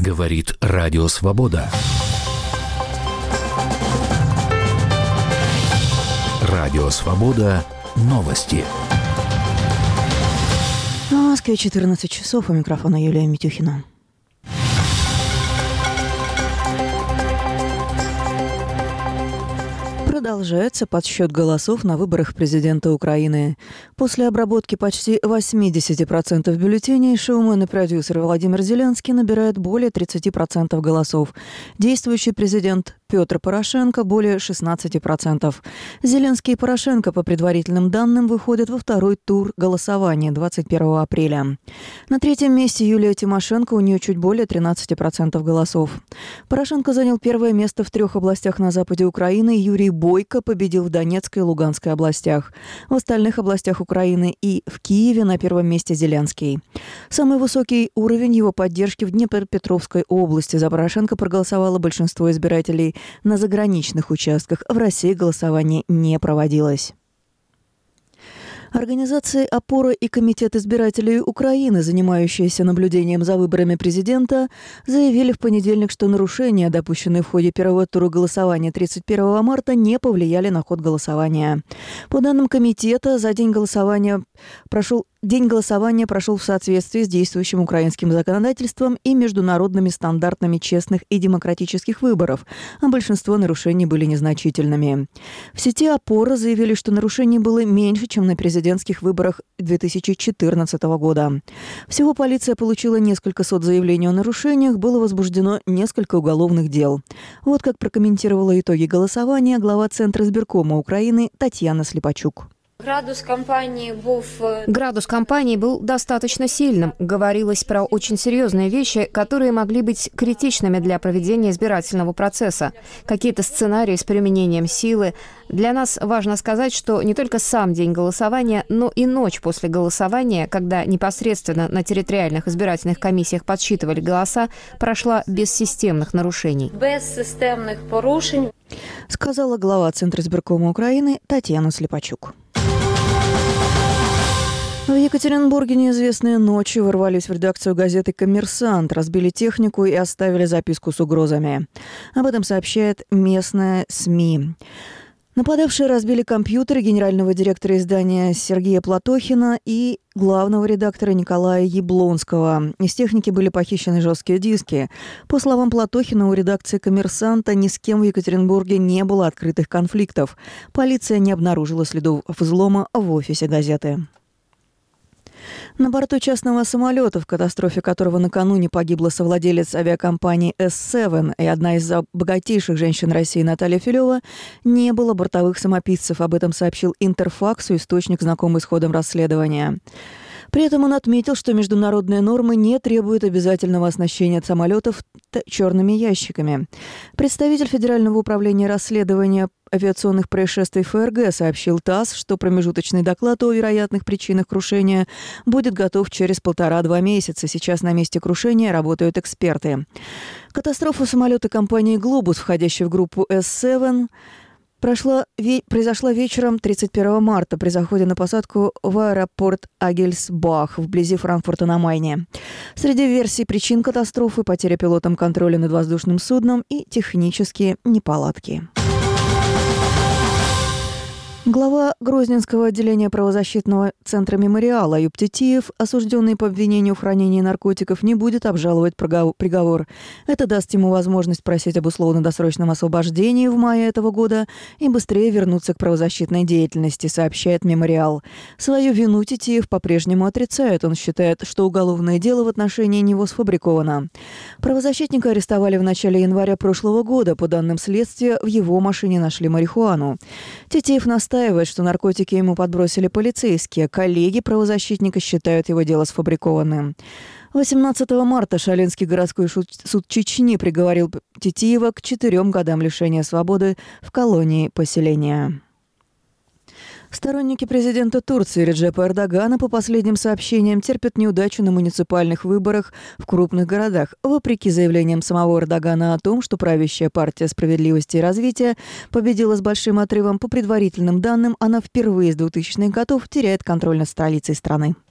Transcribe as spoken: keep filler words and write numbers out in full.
Говорит Радио Свобода. Радио Свобода. Новости. В Москве четырнадцать часов. У микрофона Юлия Митюхина. Продолжается подсчет голосов на выборах президента Украины. После обработки почти восемьдесят процентов бюллетеней шоумен и продюсер Владимир Зеленский набирает более тридцать процентов голосов. Действующий президент Петр Порошенко – более шестнадцать процентов. Зеленский и Порошенко, по предварительным данным, выходят во второй тур голосования двадцать первого апреля. На третьем месте Юлия Тимошенко, у нее чуть более тринадцать процентов голосов. Порошенко занял первое место в трех областях на западе Украины. Юрий Бойко победил в Донецкой и Луганской областях. В остальных областях Украины и в Киеве на первом месте Зеленский. Самый высокий уровень его поддержки в Днепропетровской области. За Порошенко проголосовало большинство избирателей. На заграничных участках в России голосование не проводилось. Организации «Опора» и Комитет избирателей Украины, занимающиеся наблюдением за выборами президента, заявили в понедельник, что нарушения, допущенные в ходе первого тура голосования тридцать первого марта, не повлияли на ход голосования. По данным комитета, за день голосования прошел День голосования прошел в соответствии с действующим украинским законодательством и международными стандартами честных и демократических выборов, а большинство нарушений были незначительными. В сети «Опора» заявили, что нарушений было меньше, чем на президентских выборах две тысячи четырнадцатого года. Всего полиция получила несколько сот заявлений о нарушениях, было возбуждено несколько уголовных дел. Вот как прокомментировала итоги голосования глава Центра избиркома Украины Татьяна Слепачук. Градус кампании был... Градус кампании был достаточно сильным. Говорилось про очень серьезные вещи, которые могли быть критичными для проведения избирательного процесса. Какие-то сценарии с применением силы. Для нас важно сказать, что не только сам день голосования, но и ночь после голосования, когда непосредственно на территориальных избирательных комиссиях подсчитывали голоса, прошла без системных нарушений. Без системных порушений. Сказала глава Центра избиркома Украины Татьяна Слепачук. В Екатеринбурге неизвестные ночью ворвались в редакцию газеты «Коммерсант», разбили технику и оставили записку с угрозами. Об этом сообщает местная СМИ. Нападавшие разбили компьютеры генерального директора издания Сергея Платохина и главного редактора Николая Яблонского. Из техники были похищены жесткие диски. По словам Платохина, у редакции «Коммерсанта» ни с кем в Екатеринбурге не было открытых конфликтов. Полиция не обнаружила следов взлома в офисе газеты. На борту частного самолета, в катастрофе которого накануне погибла совладелец авиакомпании эс семь и одна из богатейших женщин России Наталья Филева, не было бортовых самописцев. Об этом сообщил Интерфаксу источник, знакомый с ходом расследования. При этом он отметил, что международные нормы не требуют обязательного оснащения самолетов черными ящиками. Представитель Федерального управления расследования авиационных происшествий эф эр гэ сообщил ТАСС, что промежуточный доклад о вероятных причинах крушения будет готов через полтора-два месяца. Сейчас на месте крушения работают эксперты. Катастрофа самолета компании «Глобус», входящей в группу эс семь, Прошла, ве, произошла вечером тридцать первого марта при заходе на посадку в аэропорт Агельсбах вблизи Франкфурта на Майне. Среди версий причин катастрофы — потеря пилотом контроля над воздушным судном и технические неполадки. Глава Грозненского отделения правозащитного центра «Мемориал» Аюб Тетиев, осужденный по обвинению в хранении наркотиков, не будет обжаловать приговор. Это даст ему возможность просить об условно-досрочном освобождении в мае этого года и быстрее вернуться к правозащитной деятельности, сообщает «Мемориал». Свою вину Тетиев по-прежнему отрицает. Он считает, что уголовное дело в отношении него сфабриковано. Правозащитника арестовали в начале января прошлого года. По данным следствия, в его машине нашли марихуану. Тетиев настаивает, что наркотики ему подбросили полицейские. Коллеги правозащитника считают его дело сфабрикованным. восемнадцатого марта Шаленский городской суд Чечни приговорил Тетиева к четырем годам лишения свободы в колонии поселения. Сторонники президента Турции Реджепа Эрдогана, по последним сообщениям, терпят неудачу на муниципальных выборах в крупных городах, вопреки заявлениям самого Эрдогана о том, что правящая партия справедливости и развития победила с большим отрывом. По предварительным данным, она впервые с двухтысячных годов теряет контроль над столицей страны.